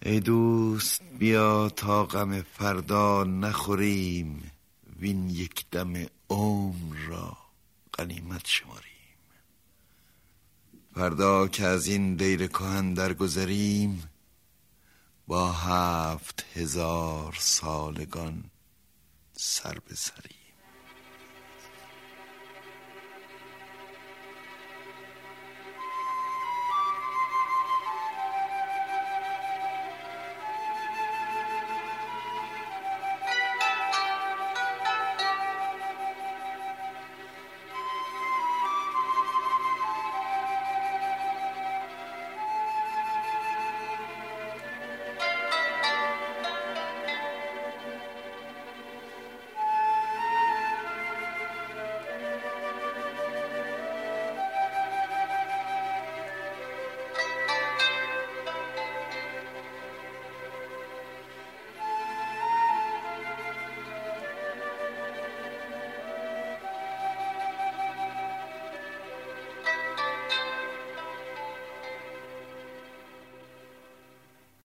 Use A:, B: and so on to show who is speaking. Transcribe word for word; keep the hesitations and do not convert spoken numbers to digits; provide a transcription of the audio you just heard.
A: ای دوست بیا تا غم فردا نخوریم، وین یک دم عمر را غنیمت شماریم. فردا که از این دیر کهن درگذریم، با هفت هزار سالگان سر به سریم.